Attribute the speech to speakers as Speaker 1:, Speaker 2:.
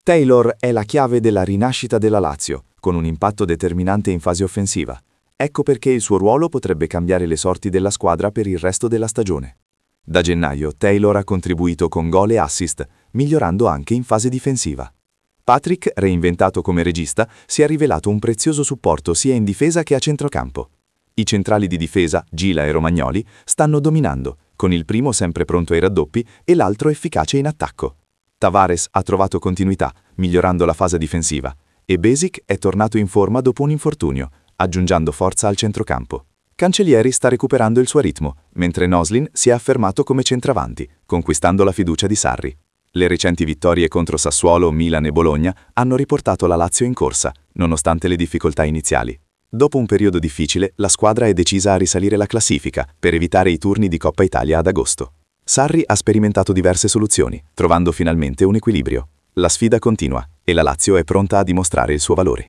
Speaker 1: Taylor è la chiave della rinascita della Lazio, con un impatto determinante in fase offensiva. Ecco perché il suo ruolo potrebbe cambiare le sorti della squadra per il resto della stagione. Da gennaio Taylor ha contribuito con gol e assist, migliorando anche in fase difensiva. Patrick, reinventato come regista, si è rivelato un prezioso supporto sia in difesa che a centrocampo. I centrali di difesa, Gila e Romagnoli, stanno dominando, con il primo sempre pronto ai raddoppi e l'altro efficace in attacco. Tavares ha trovato continuità, migliorando la fase difensiva, e Basic è tornato in forma dopo un infortunio, aggiungendo forza al centrocampo. Cancellieri sta recuperando il suo ritmo, mentre Noslin si è affermato come centravanti, conquistando la fiducia di Sarri. Le recenti vittorie contro Sassuolo, Milan e Bologna hanno riportato la Lazio in corsa, nonostante le difficoltà iniziali. Dopo un periodo difficile, la squadra è decisa a risalire la classifica per evitare i turni di Coppa Italia ad agosto. Sarri ha sperimentato diverse soluzioni, trovando finalmente un equilibrio. La sfida continua e la Lazio è pronta a dimostrare il suo valore.